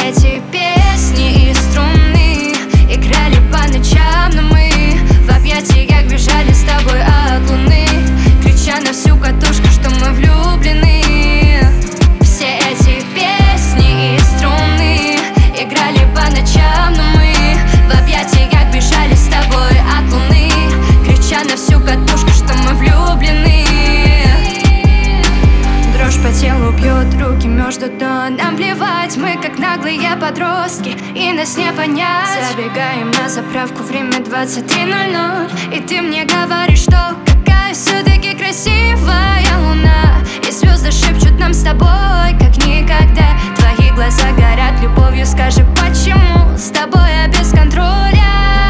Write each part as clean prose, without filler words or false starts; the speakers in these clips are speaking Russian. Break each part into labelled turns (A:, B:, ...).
A: эти песни и струны играли по ночам, но мы в объятиях бежали с тобой от луны, крича на всю катушку, что мы влюблены. Все эти песни и струны играли по ночам, но мы в объятиях бежали с тобой от луны, крича на всю катушку, что мы влюблены. Дрожь по телу бьет, руки между ног. Нам плевать, мы как наглые подростки, и нас не понять. Забегаем на заправку, время 23:00, и ты мне говоришь, что какая все-таки красивая луна, и звезды шепчут нам с тобой, как никогда. Твои глаза горят любовью, скажи, почему с тобой я без контроля?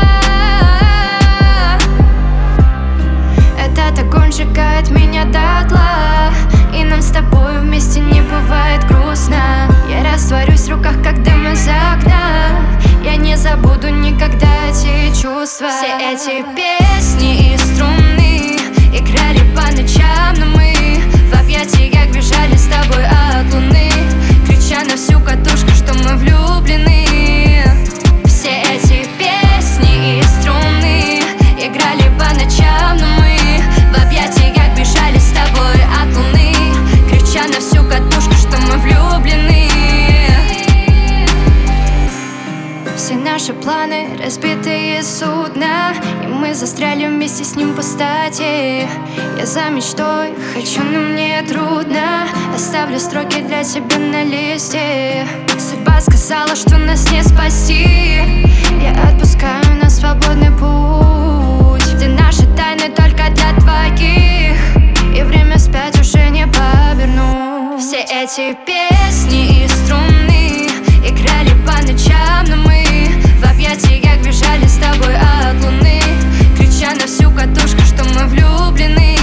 A: Этот огонь сжигает меня дотла, и нам с тобой вместе не бывает грустно. Я растворюсь в руках, как дым из окна. Я не забуду никогда эти чувства. Все эти песни и струны играли по ночам, но мы в объятиях бежали с тобой от луны, крича на всю катушку, что мы влюблены. Все эти песни и струны играли по ночам, но мы в объятиях бежали с тобой от луны, крича на всю катушку, что мы влюблены. Все наши планы разбитые судна, и мы застряли вместе с ним в пустоте. Я за мечтой хочу, но мне трудно. Оставлю строки для тебя на листе. Судьба сказала, что нас не спасти. Я отпускаю на свободный путь, где наши тайны только для двоих, и время вспять уже не повернуть. Все эти песни и струны играли по ночам, но мы в объятиях бежали с тобой от луны, крича на всю катушку, что мы влюблены.